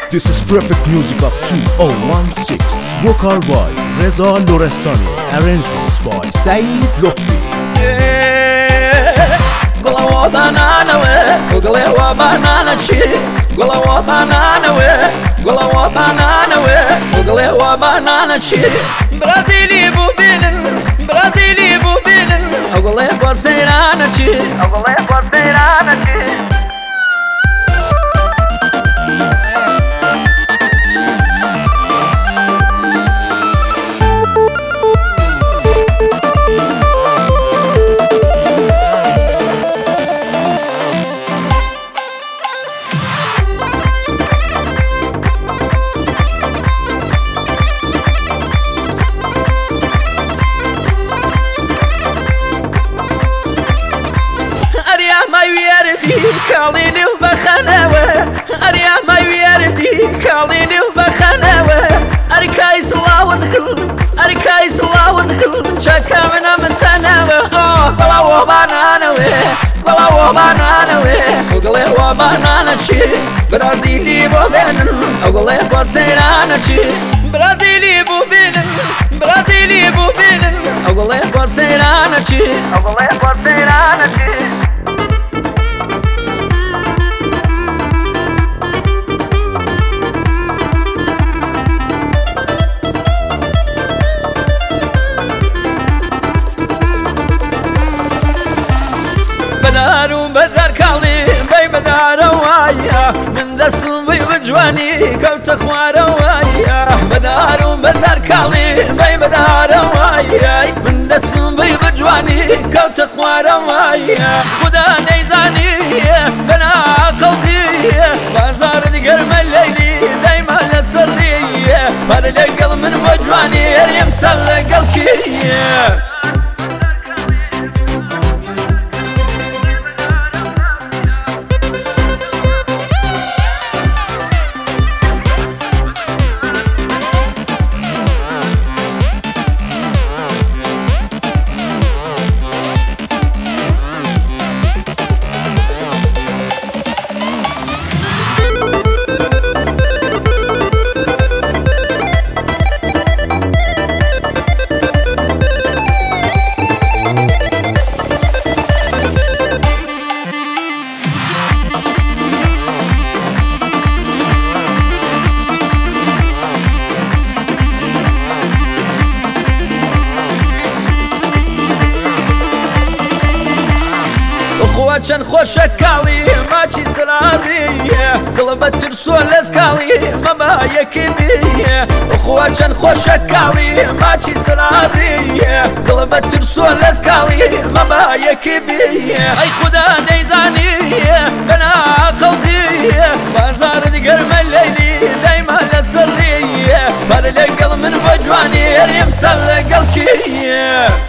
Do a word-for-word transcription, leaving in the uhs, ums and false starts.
This is perfect music of two thousand sixteen. Vocal by Reza Lorestani. Arrangements by Saeed Lotfi. Gola banana we, gola banana chi, gola banana we, gola banana we, gola banana chi. Brazili bu bilin, Brazili bu bilin, gola baserana chi, gola baserana chi. كاليني وبخناوة أريا ما يردي كاليني وبخناوة أريكاي صلاة ودخل أريكاي صلاة ودخل شكا منا من سناوة أوه قلا وبانانا ويه قلا وبانانا ويه وقلي وبانانا شي برازيلي بوبينن وقلي بوسيرانا شي برازيلي بوبينن برازيلي بوبينن وقلي بوسيرانا شي وقلي بوسيرانا شي. بدارو بدار كالي بي بدار وايا من دسم بي بجواني قلت اخوار وايا بدارو بدار كالي بي بدار وايا من دسم بي بجواني قلت اخوار وايا خدا نيزاني بنا قلبي بازار القرم الليلي دايما لسري فرلق من بجواني يمسلق الكي. خوشن خوشك كالي ماشي سلامية قلبت ترسول لزكالي ماما يكيبية خوشن خوشك كالي ماشي سلامية قلبت ترسول لزكالي ماما يكيبية اي خدا نيزاني بنا قلبي بازار القرم الليلي دايما لسرية بارلق من وجواني يمسلق الكي.